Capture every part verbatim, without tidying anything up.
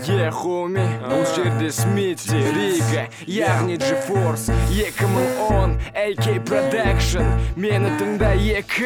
Yeah, homie, бұл жерде Смити, Рига, яғни GeForce екі мың он, эй кей Production, мені тыңда екі.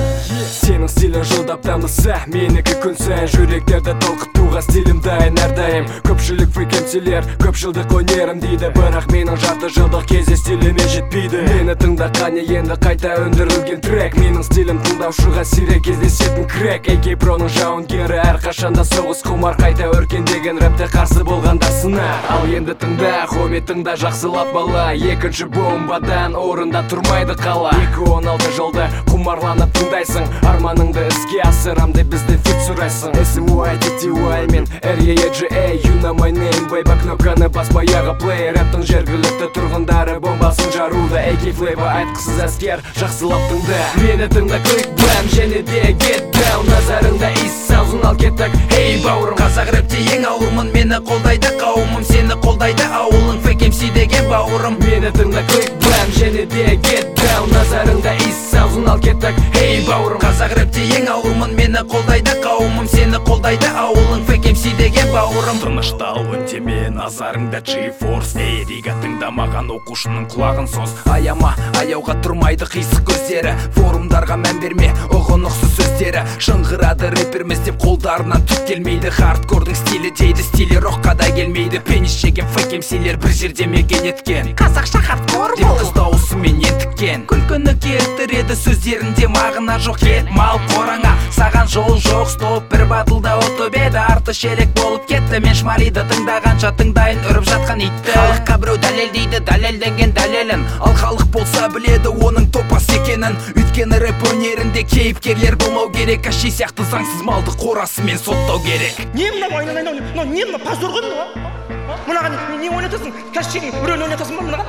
Сенің стилің жылдап дамыса, менікі күн сайын жүректерді толқытуға стилім дайын әрдайым. Көпшілік фрикенсилер, көпшілдік өнерім дейді, бірақ менің жарты жылдық кезде стиліме жетпейді. Мені тыңдаған енді қайта өндірілген трек, менің стилім тыңдаушыға сирек кездесетін крек. эй кей Pro'ның жауынгері әрқашанда соғыс құмар, қайта өркендеген рэпте қарсы болғандар сынақ. Ал енді тыңда, хоми тыңда жақсылап бала, екінші бомбадан орында тұрмайды қала. Екі он алты жылда құмарланып тыңдайсың, арманыңды іске асырам деп бізден фит сұрайсың. эс эм уай, ти ти уай мен эр е е джи эй, you know my name, baby, кнопканы бас баяғы play. Рэптің жергілікті тұрғындары бомбасын жаруда, эй кей Flavor айтқысыз әскер, жақсылап тыңда. Мені тыңда, click bam, және де get down, назарыңда East South'ын ал кеттік, hey бауырым. Қазақ рэпте ең ауырмын, мені қолдайды қауымым, сені қолдайды ауылың, фейк эм си деген бауырым. Мені тыңда, click bam, және де get down, назарыңда East South'ын ал кеттік, hey бауырым. Қазақ рэпте ең ауырмын, мені қолдайды қауымым, сені қолдайды ауылың, фейк эм си деген бауырым. Тыныштал үндеме, назарыңда GeForce, эй Рига тыңдамаған оқушының құлағын сос. Аяма, аяуға тұрмайды қисық көздері, форумдарға мән берме, ұғынықсыз сөздері. Шыңғырады рэперміз деп қолдарынан түк келмейді, хардкордың стилі дейді, стилі рокқа да келмейді. Пенис жеген фейк эм силер бір жерде мекен еткен, қазақша хардкор деп қыз дауысымен ентіккен. Күлкіні келтіреді сөздерінде мағына жоқ, кет мал қораңа, саған жол жоқ, стоп бір батылда отып еді, арты шелек болып кетті. Мен шмариды тыңдағанша тыңдайын үріп жатқан итті. Халыққа біреу дәлел дейді, дәлелденген дәлелін, ал халық болса біледі оның топас екенін. Өйткені рэп өнерінде кейіпкерлер болмау керек, каши сияқты заңсыз малды қорасымен соттау керек. Не мынау айналайын, мынау не мынау позор ғой мынау? Мынаған не ойнатасың? Кашидің рөл ойнатасың ба мынаған?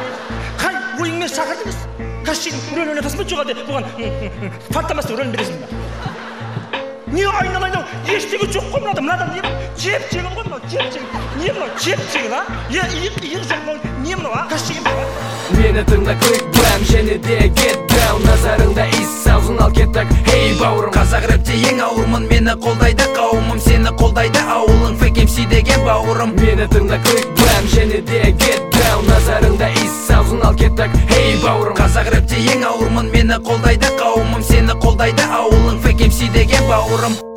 Қай ойыңмен шақырдыңыз? Кашидің рөл ойнатасың ба жоқ әлде бұған фантомастың рөлін бересің ба? Не айналайын, ештеңе жоқ қой мынада, мынада не жеп жеңіл ғой мынау, жеп жеңіл. Не мынау, жеп жеңіл, а? Е, иық, иық жоқ мынау, не мынау, а? Кашидің мынау. Мені тыңда, click bam, және де get down, назарыңда East South'ын ал кеттік, hey бауырым. Қазақ рэпте ең ауырмын, мені қолдайды қауымым, сені қолдайды ауылың, фейк эм си деген бауырым. Мені тыңда, click bam, және де get down, назарыңда East South'ын ал кеттік, hey бауырым. Қазақ рэпте ең ауырмын, мені қолдайды қауымым, сені қолдайды ауылың, фейк эм си деген бауырым.